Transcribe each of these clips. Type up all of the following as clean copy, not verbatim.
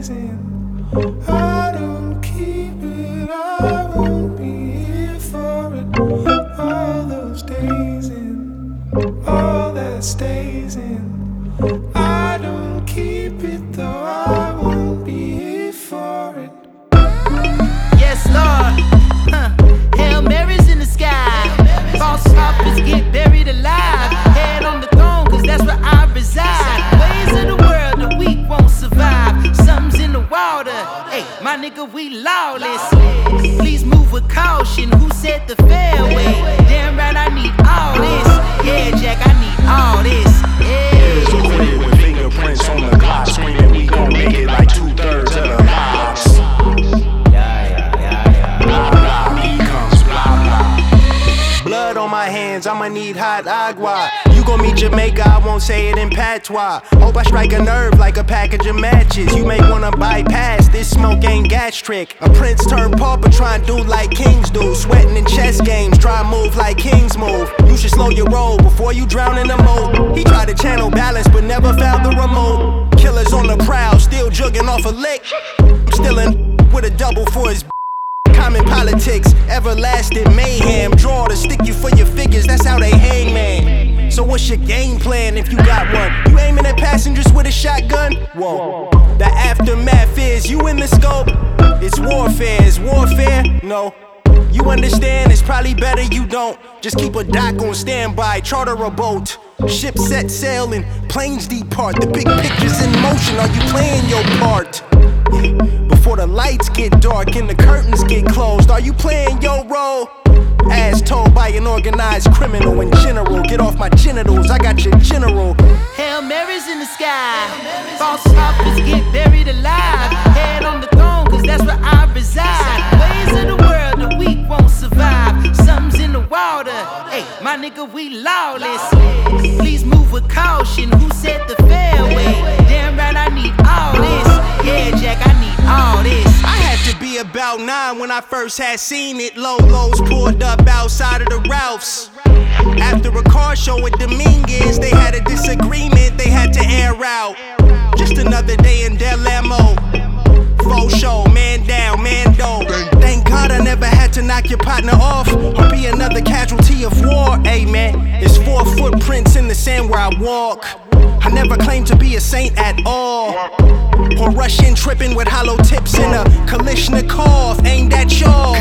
stays in. I don't keep it, I won't be here for it. All those days in, all that stays in. I don't keep it though, I won't be here for it. Yes, Lord. Hail Mary's in the sky. False prophets get buried alive. Head on the throne, cause that's where I reside. Ways of the world, the weak won't survive. Something's in the water. Hey, my nigga, we lawless. Please move with caution. Who said the fairway? Damn right, I need all this. Yeah, Jack, I need all this. Here's a quit with fingerprints on the clock, screaming we gon' make it like 2/3 of the lives. Blah blah becomes blah blah. Blood on my hands, I'ma need hot agua. You gon' meet Jamaica, I won't say it in patois. Hope I strike a nerve like a package of matches. You may wanna bypass, this smoke ain't gas trick. A prince turned pauper, try and do like kings do. Sweating in chess games, try and move like kings move. You should slow your roll before you drown in the moat. He tried to channel balance, but never found the remote. Killers on the prowl, still jugging off a lick. I'm still in with a double for his common politics, everlasting mayhem. Draw to stick you for your figures, that's how they hang, man. So what's your game plan if you got one? You aiming at passengers with a shotgun? Whoa. The aftermath is you in the scope. It's warfare, is warfare? No. You understand, it's probably better you don't. Just keep a dock on standby, charter a boat. Ship set sail and planes depart. The big picture's in motion, are you playing your part? Before the lights get dark and the curtains get closed, are you playing your role? As told by an organized criminal in general. Get off my genitals, I got your general. Hail Mary's in the sky. False prophets get buried alive. Head on the throne, cause that's where I reside. Ways of the world, the weak won't survive. Something's in the water. Hey, my nigga, we lawless. Please move with caution. Who said the fairway? Damn right, I need all this. Yeah, Jack, I need all this. I had to be about 9 when I first had seen it. Lolos pulled up outside of the Ralphs. After a car show at Dominguez, they had a disagreement they had to air out. Just another day in Del Amo. Faux show, man down, man down. Thank God I never had to knock your partner off or be another casualty of war. Amen. It's 4 footprints in the sand where I walk. I never claimed to be a saint at all. Or rush in tripping with hollow tips in a Kalishnikov aimed at y'all.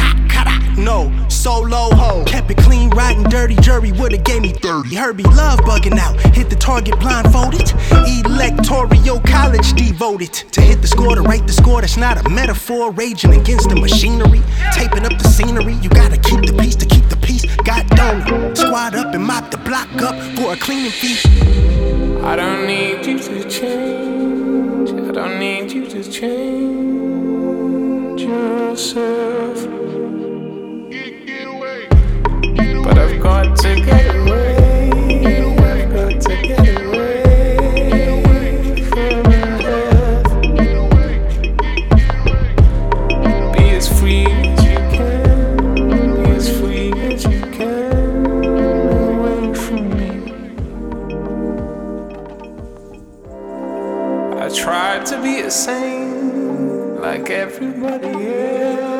No, solo ho. Kept it clean, riding dirty. Jury would've gave me 30. Herbie love bugging out. Hit the target blindfolded. Electoral college devoted to hit the score, to write the score. That's not a metaphor. Raging against the machinery. Taping up the scenery. You gotta keep the peace to keep the peace. God don't squad up and mop the block up for a cleaning fee. I don't need you to change. I don't need you to change yourself. But I've got to get away. I've got to get away from death. Be as free as you can. Be as free as you can. Away from me. I tried to be a saint like everybody else.